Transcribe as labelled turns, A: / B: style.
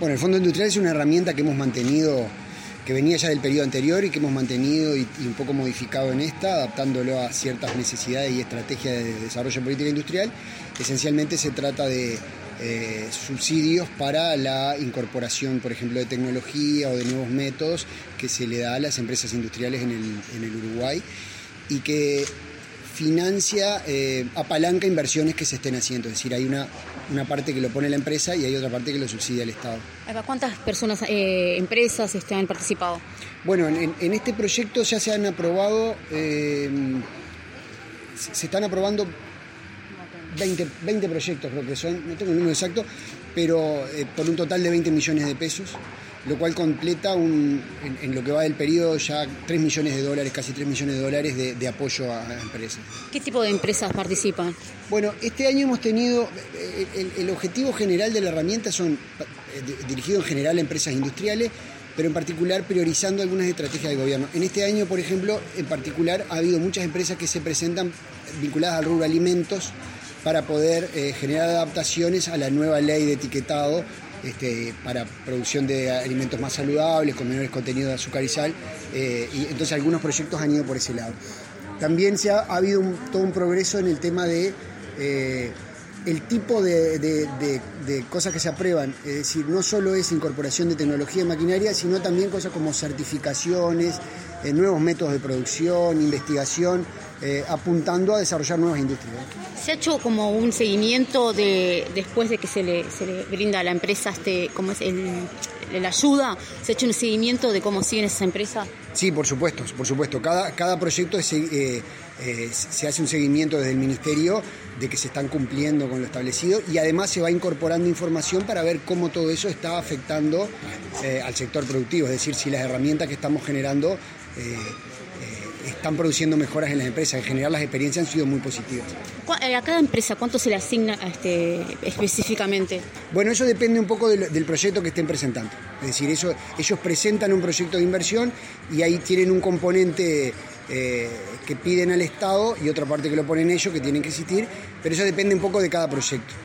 A: Bueno, el Fondo Industrial es una herramienta que hemos mantenido, que venía ya del periodo anterior y que hemos mantenido y un poco modificado en esta, adaptándolo a ciertas necesidades y estrategias de desarrollo de política industrial. Esencialmente se trata de subsidios para la incorporación, por ejemplo, de tecnología o de nuevos métodos que se le da a las empresas industriales en el Uruguay y que financia, apalanca inversiones que se estén haciendo. Es decir, hay una parte que lo pone la empresa y hay otra parte que lo subsidia el Estado.
B: ¿Cuántas personas, empresas han participado?
A: Bueno, en este proyecto ya se han aprobado, se están aprobando 20 proyectos, creo que son, no tengo el número exacto, pero por un total de 20 millones de pesos, lo cual completa en lo que va del periodo ya $3 millones, casi $3 millones de apoyo a empresas.
B: ¿Qué tipo de empresas participan?
A: Bueno, este año hemos tenido, el objetivo general de la herramienta son dirigido en general a empresas industriales, pero en particular priorizando algunas estrategias del gobierno. En este año, por ejemplo, en particular ha habido muchas empresas que se presentan vinculadas al rubro alimentos para poder generar adaptaciones a la nueva ley de etiquetado para producción de alimentos más saludables, con menores contenidos de azúcar y sal, y entonces algunos proyectos han ido por ese lado. También ha habido todo un progreso en el tema de el tipo de cosas que se aprueban, es decir, no solo es incorporación de tecnología y maquinaria, sino también cosas como certificaciones, nuevos métodos de producción, investigación, apuntando a desarrollar nuevas industrias.
B: ¿Se ha hecho como un seguimiento después de que se le brinda a la empresa cómo es la ayuda? ¿Se ha hecho un seguimiento de cómo siguen esas empresas?
A: Sí, por supuesto. Cada proyecto se hace un seguimiento desde el Ministerio de que se están cumpliendo con lo establecido y además se va incorporando información para ver cómo todo eso está afectando al sector productivo, es decir, si las herramientas que estamos generando están produciendo mejoras en las empresas. En general las experiencias han sido muy positivas.
B: ¿A cada empresa cuánto se le asigna específicamente?
A: Bueno, eso depende un poco del proyecto que estén presentando. Es decir, ellos presentan un proyecto de inversión y ahí tienen un componente que piden al Estado y otra parte que lo ponen ellos, que tienen que existir, pero eso depende un poco de cada proyecto.